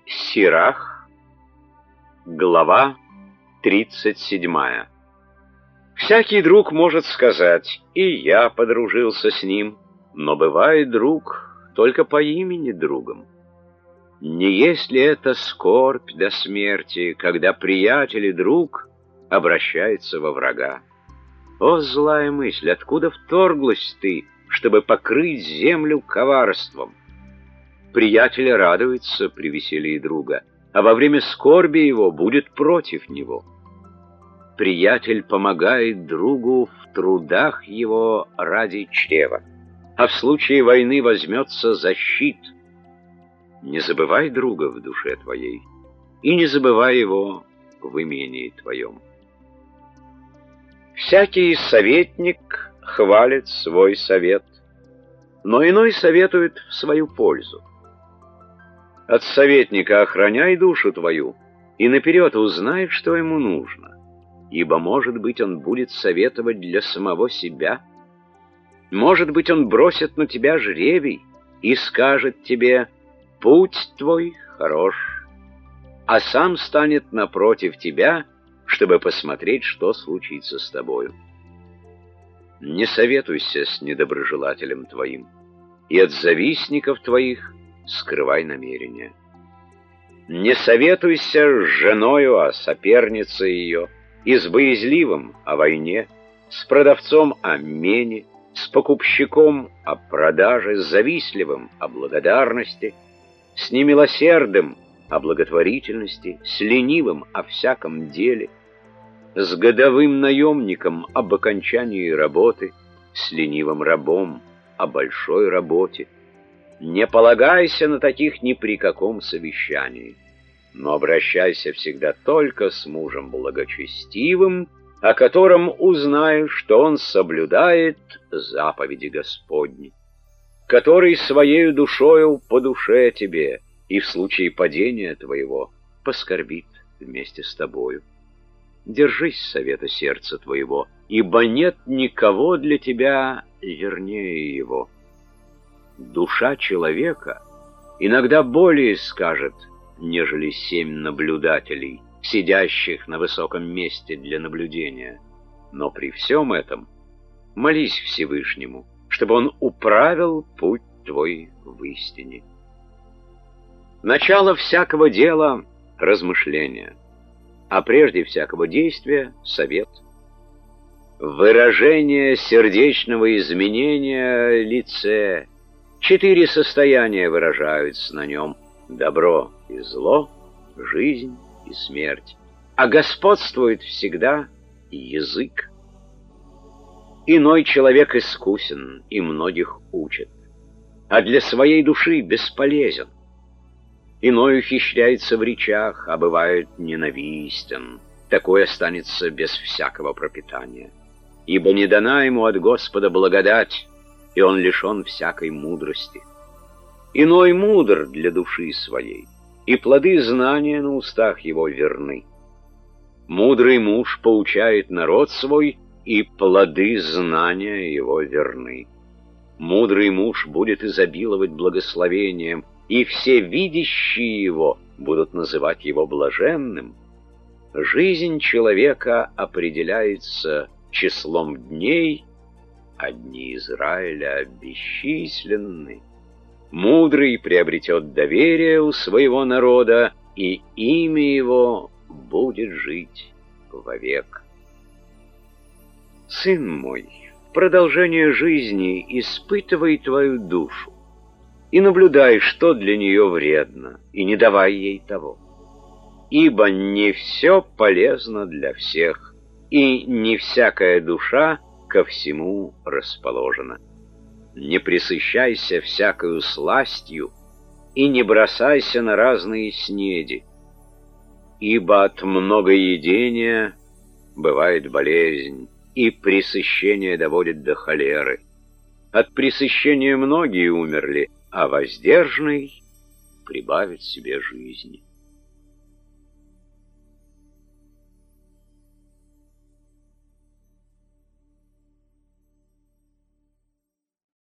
Сирах, глава 37. Всякий друг может сказать: и я подружился с ним, но бывает друг только по имени другом. Не есть ли это скорбь до смерти, когда приятель и друг обращается во врага? О, злая мысль, откуда вторглась ты, чтобы покрыть землю коварством? Приятель радуется при веселье друга, а во время скорби его будет против него. Приятель помогает другу в трудах его ради чрева, а в случае войны возьмется за щит. Не забывай друга в душе твоей, и не забывай его в имении твоем. Всякий советник хвалит свой совет, но иной советует в свою пользу. От советника охраняй душу твою, и наперед узнай, что ему нужно, ибо, может быть, он будет советовать для самого себя. Может быть, он бросит на тебя жребий и скажет тебе: «Путь твой хорош», а сам станет напротив тебя, чтобы посмотреть, что случится с тобою. Не советуйся с недоброжелателем твоим, и от завистников твоих скрывай намерения. Не советуйся с женою о сопернице ее, и с боязливым о войне, с продавцом о мене, с покупщиком о продаже, с завистливым о благодарности, с немилосердным о благотворительности, с ленивым о всяком деле, с годовым наемником об окончании работы, с ленивым рабом о большой работе. Не полагайся на таких ни при каком совещании, но обращайся всегда только с мужем благочестивым, о котором узнаешь, что он соблюдает заповеди Господни, который своею душою по душе тебе и в случае падения твоего поскорбит вместе с тобою. Держись совета сердца твоего, ибо нет никого для тебя вернее его. Душа человека иногда более скажет, нежели 7 наблюдателей, сидящих на высоком месте для наблюдения. Но при всем этом молись Всевышнему, чтобы он управил путь твой в истине. Начало всякого дела — размышления, а прежде всякого действия — совет. Выражение сердечного изменения лице. 4 состояния выражаются на нем: добро и зло, жизнь и смерть, а господствует всегда язык. Иной человек искусен и многих учит, а для своей души бесполезен. Иной ухищряется в речах, а бывает ненавистен, такой останется без всякого пропитания. Ибо не дана ему от Господа благодать, и он лишен всякой мудрости. Иной мудр для души своей, и плоды знания на устах его верны. Мудрый муж поучает народ свой, и плоды знания его верны. Мудрый муж будет изобиловать благословением, и все видящие его будут называть его блаженным. Жизнь человека определяется числом дней, а дни Израиля бесчисленны. Мудрый приобретет доверие у своего народа, и имя его будет жить вовек. Сын мой, в продолжение жизни испытывай твою душу и наблюдай, что для нее вредно, и не давай ей того. Ибо не все полезно для всех, и не всякая душа ко всему расположена. Не пресыщайся всякою сластью и не бросайся на разные снеди, ибо от многоедения бывает болезнь, и пресыщение доводит до холеры. От пресыщения многие умерли, а воздержанный прибавит себе жизни.